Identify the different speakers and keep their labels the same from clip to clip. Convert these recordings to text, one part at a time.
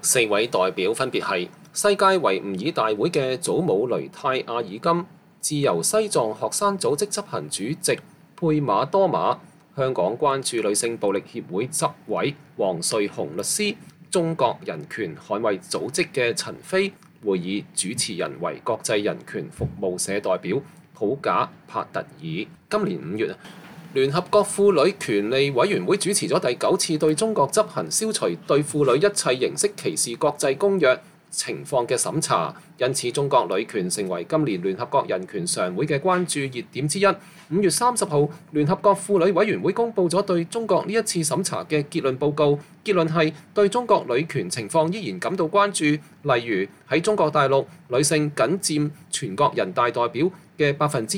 Speaker 1: 四位代表分別係世界維吾爾大會嘅祖姆雷泰阿爾金、自由西藏學生組織執行主席佩馬多馬、香港關注女性暴力協會執委黃瑞紅律師、中國人權捍衛組織嘅陳飛。會議主持人為國際人權服務社代表普賈帕特爾。今年5月，聯合國婦女權利委員會主持咗第9次對中國執行消除對婦女一切形式歧視國際公約情況嘅審查，因此中國女權成為今年聯合國人權常會嘅關注熱點之一。5月30號，聯合國婦女委員會公佈咗對中國呢一次審查嘅結論報告，結論係對中國女權情況依然感到關注。例如喺中國大陸，女性僅佔全國人大代表嘅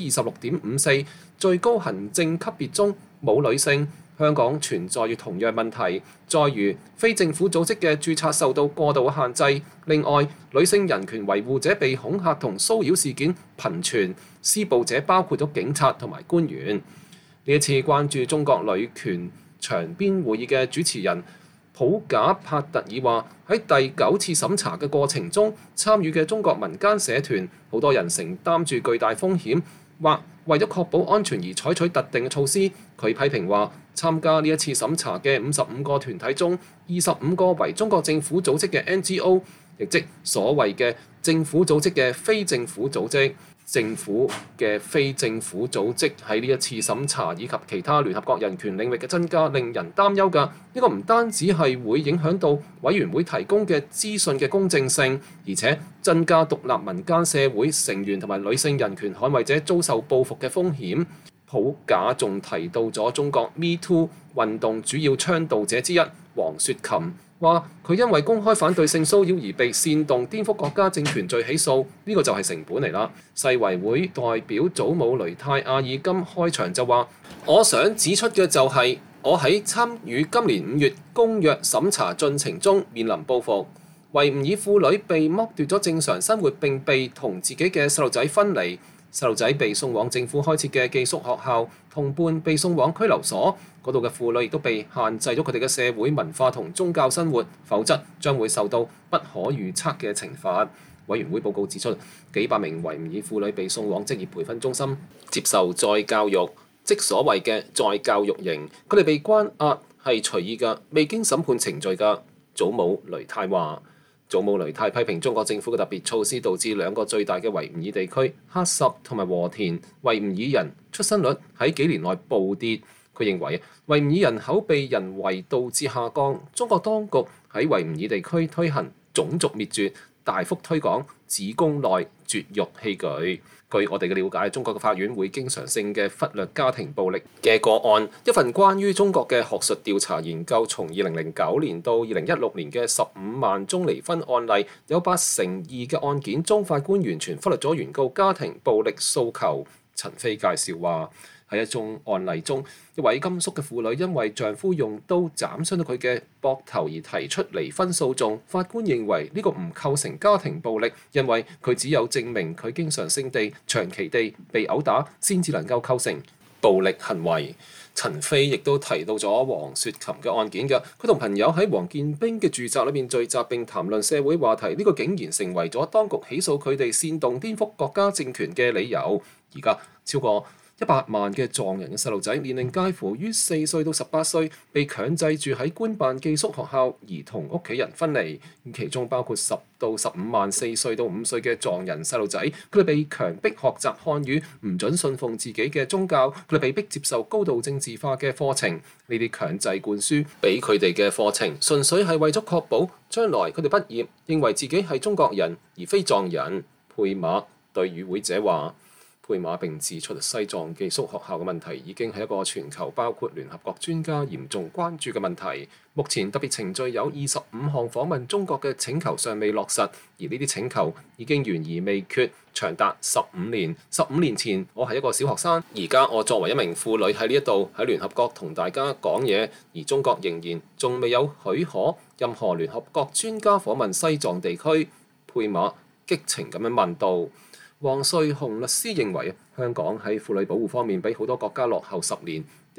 Speaker 1: 26.54%，最高行政級別中冇女性。香港存在住同樣問題，在於非政府組織嘅註冊受到過度限制。另外，女性人權維護者被恐嚇同騷擾事件頻傳，施暴者包括咗警察同埋官員。呢一次關注中國女權場邊會議嘅主持人普賈帕特爾話：喺第9次審查嘅過程中，參與嘅中國民間社團好多人承擔住巨大風險，或為咗確保安全而採取特定嘅措施。佢批評話，參加呢一次審查嘅55個團體中，25個為中國政府組織嘅 NGO， 亦即所謂嘅政府組織嘅非政府組織。政府嘅非政府組織喺呢一次審查以及其他聯合國人權領域嘅增加，令人擔憂㗎。呢個唔單止係會影響到委員會提供嘅資訊嘅公正性，而且增加獨立民間社會成員同埋女性人權捍衛者遭受報復嘅風險。普賈仲提到咗中國 Me Too 運動主要倡導者之一黃雪琴，話佢因為公開反對性騷擾而被煽動顛覆國家政權罪起訴，呢個就係成本嚟啦。世維會代表祖姆雷泰阿爾金開場就話：我想指出嘅就係我喺參與今年5月公約審查進程中面臨報復，維吾爾婦女被剝奪咗正常生活並被同自己嘅細路仔分離。細路仔被送往政府開設嘅寄宿學校，同伴被送往拘留所，嗰度嘅婦女亦都被限制咗佢哋嘅社會文化同宗教生活，否則將會受到不可預測嘅懲罰。委員會報告指出，幾百名維吾爾婦女被送往職業培訓中心接受再教育，即所謂嘅再教育營，佢哋被關押係隨意㗎，未經審判程序㗎。祖姆雷泰話。祖姆雷泰批評中國政府嘅特別措施導致2個最大嘅維吾爾地區喀什同埋和田維吾爾人出生率喺幾年內暴跌。佢認為維吾爾人口被人為導致下降，中國當局喺維吾爾地區推行種族滅絕，大幅推廣子宮內絕育器具。據我哋嘅了解，中國嘅法院會經常性嘅忽略家庭暴力嘅個案。一份關於中國嘅學術調查研究，從2009年到2016年嘅15萬宗離婚案例，有82%嘅案件中，法官完全忽略咗原告家庭暴力訴求。陳飛介紹話，喺一宗案例中，一位甘肅嘅婦女因為丈夫用刀斬傷咗佢嘅膊頭而提出離婚訴訟。法官認為呢個唔構成家庭暴力，因為佢只有證明佢經常性地、長期地被毆打，先至能夠構成暴力行為。陳飛亦都提到咗黃雪琴嘅案件嘅，佢同朋友喺黃建兵嘅住宅裏面聚集並談論社會話題，呢個竟然成為咗當局起訴佢哋煽動顛覆國家政權嘅理由。而家超過100萬嘅藏人嘅細路仔，年齡介乎於4歲到18歲，被強制住喺官辦寄宿學校而同屋企人分離。其中包括10到15萬4歲到5歲嘅藏人細路仔，佢哋被強迫學習漢語，唔准信奉自己嘅宗教，佢哋被迫接受高度政治化嘅課程。呢啲強制灌輸俾佢哋嘅課程，純粹係為咗確保將來佢哋畢業認為自己係中國人而非藏人。佩馬對與會者話。佩馬並指出，西藏寄宿學校嘅問題已經係一個全球包括聯合國專家嚴重關注嘅問題。目前特別程序有25項訪問中國嘅請求尚未落實，而呢啲請求已經懸而未決，長達15年。15年前我係一個小學生，而家我作為一名婦女喺呢一度喺聯合國同大家講嘢，而中國仍然仲未有許可任何聯合國專家訪問西藏地區。佩馬激情咁樣問道。黃瑞紅律師認為，香港喺婦女保護方面比好多國家落後10年，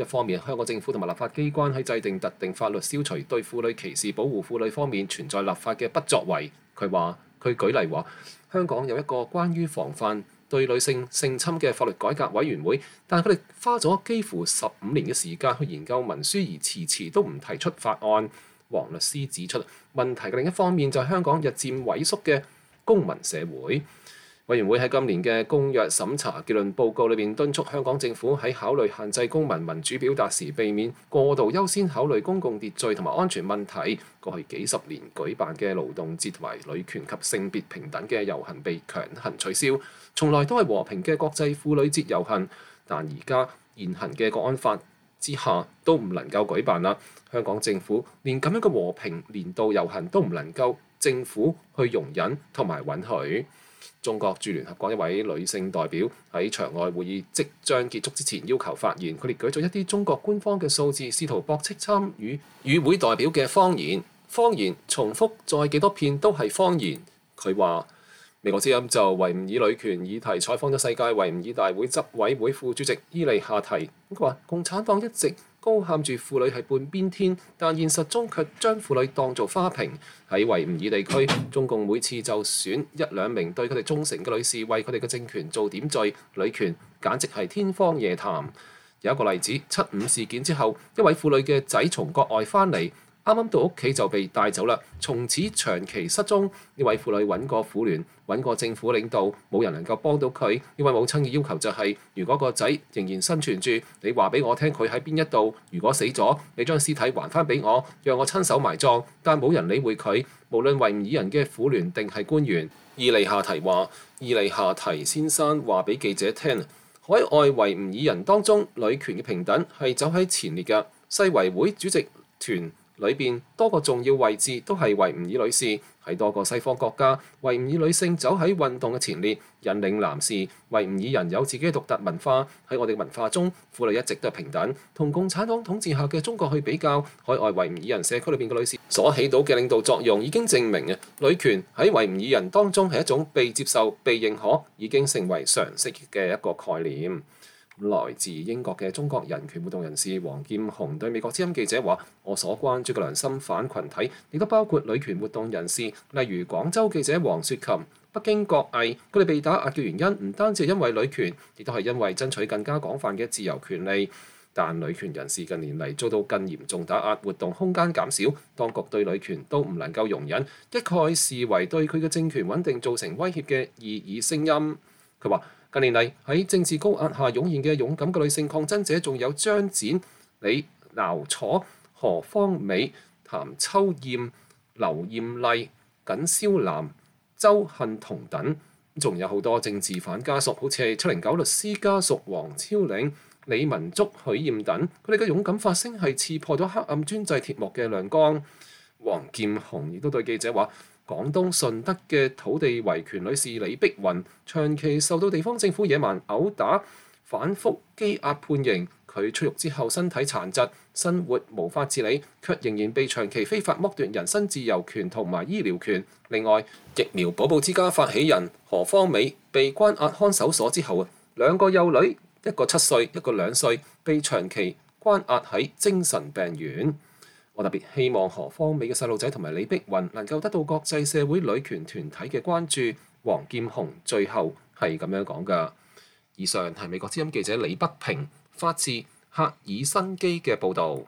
Speaker 1: 一方面，香港政府同埋立法機關喺制定特定法律消除對婦女歧視、保護婦女方面存在立法嘅不作為。佢舉例話，香港有一個關於防範對女性性侵嘅法律改革委員會，但係佢哋花咗幾乎15年嘅時間去研究文書，而遲遲都唔提出法案。黃律師指出，問題嘅另一方面就係香港日漸萎縮嘅公民社會。委員會喺今年嘅公約審查結論報告裏邊敦促香港政府喺考慮限制公民民主表達時，避免過度優先考慮公共秩序同埋安全問題。過去幾十年舉辦嘅勞動節同埋女權及性別平等嘅遊行被強行取消，從來都係和平嘅國際婦女節遊行，但而家現行嘅國安法之下都唔能夠舉辦啦。香港政府連咁樣嘅和平年度遊行都唔能夠政府去容忍同埋允許。中國駐聯合國一位女性代表喺場外會議即將結束之前要求發言，佢列舉咗一啲中國官方嘅數字，試圖駁斥參與與會代表嘅謊言。謊言重複再幾多遍都係謊言。佢話美國之音就維吾爾女權議題採訪咗世界維吾爾大會執委會副主席伊利夏提，佢話共產黨一直高喊住婦女係半邊天，但現實中卻將婦女當做花瓶。喺維吾爾地區，中共每次就選一兩名對佢哋忠誠嘅女士為佢哋嘅政權做點綴，女權簡直係天方夜譚。有一個例子，7·5事件之後，一位婦女嘅仔從國外翻嚟，啱啱到屋企就被帶走啦，從此長期失蹤。呢位婦女揾過婦聯，揾過政府領導，冇人能夠幫到佢。呢位母親嘅要求就係，如果個仔仍然生存住，你話俾我聽佢喺邊一度。如果死咗，你將屍體還翻俾我，讓我親手埋葬。但冇人理會佢，無論維吾爾人嘅婦聯定係官員。伊利夏提先生話俾記者聽，海外維吾爾人當中，女權嘅平等係走喺前列嘅。世維會主席團裏邊多個重要位置都係維吾爾女士。喺多個西方國家，維吾爾女性走喺運動嘅前列，引領男士。維吾爾人有自己嘅獨特文化，喺我哋文化中，婦女一直都係平等。同共產黨統治下嘅中國去比較，海外維吾爾人社區裏邊嘅女士所起到嘅領導作用已經證明嘅，女權喺維吾爾人當中係一種被接受、被認可，已經成為常識嘅一個概念。來自英國嘅中國人權活動人士黃劍虹對美國之音記者話：我所關注嘅良心犯群體，亦都包括女權活動人士，例如廣州記者黃雪琴、北京郭毅。佢哋被打壓嘅原因唔單止係因為女權，亦都係因為爭取更加廣泛嘅自由權利。但女權人士近年嚟遭到更嚴重打壓，活動空間減少，當局對女權都唔能夠容忍，一概視為對佢嘅政權穩定造成威脅嘅異議聲音。佢話：近年嚟喺政治高壓下湧現嘅勇敢嘅女性抗爭者，仲有張展、李鬧楚、何芳美、譚秋燕、劉艷麗、耿霄南、周幸彤等，仲有好多政治犯家屬，好似係709律師家屬黃超玲、李文竹、許艷等，佢哋嘅勇敢發聲係刺破咗黑暗專制鐵幕嘅亮光。黃劍虹亦都對記者話：廣東順德嘅土地維權女士李碧雲，長期受到地方政府野蠻毆打、反覆羈壓判刑。佢出獄之後身體殘疾，生活無法自理，卻仍然被長期非法剝奪人身自由權同埋醫療權。另外，疫苗寶寶之家發起人何芳美被關押看守所之後，2個幼女，一個7歲，一個2歲，被長期關押喺精神病院。我特別希望何芳美嘅細路仔同埋李碧雲能夠得到國際社會女權團體嘅關注。黃劍虹最後係咁樣講㗎。以上係美國之音記者李北平發自赫爾辛基嘅報導。